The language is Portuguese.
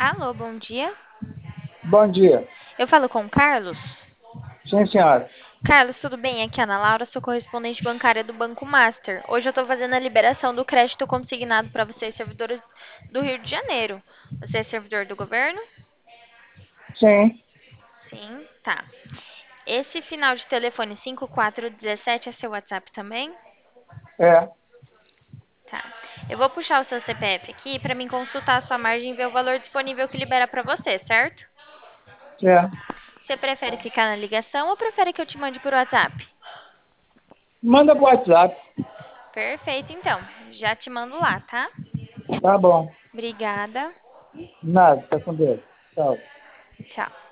Alô, bom dia. Bom dia. Eu falo com o Carlos. Sim, senhora. Carlos, tudo bem? Aqui é a Ana Laura, sou correspondente bancária do Banco Master. Hoje eu estou fazendo a liberação do crédito consignado para vocês, servidores do Rio de Janeiro. Você é servidor do governo? Sim, Sim, tá. Esse final de telefone 5417 é seu WhatsApp também? é, Tá. Eu vou puxar o seu CPF aqui para mim consultar a sua margem e ver o valor disponível que libera para você, certo? é. Você prefere ficar na ligação ou prefere que eu te mande por WhatsApp? Manda pro WhatsApp. Perfeito, então. Já te mando lá, tá? Tá bom. Obrigada. Nada, tá com Deus. Tchau. Tchau.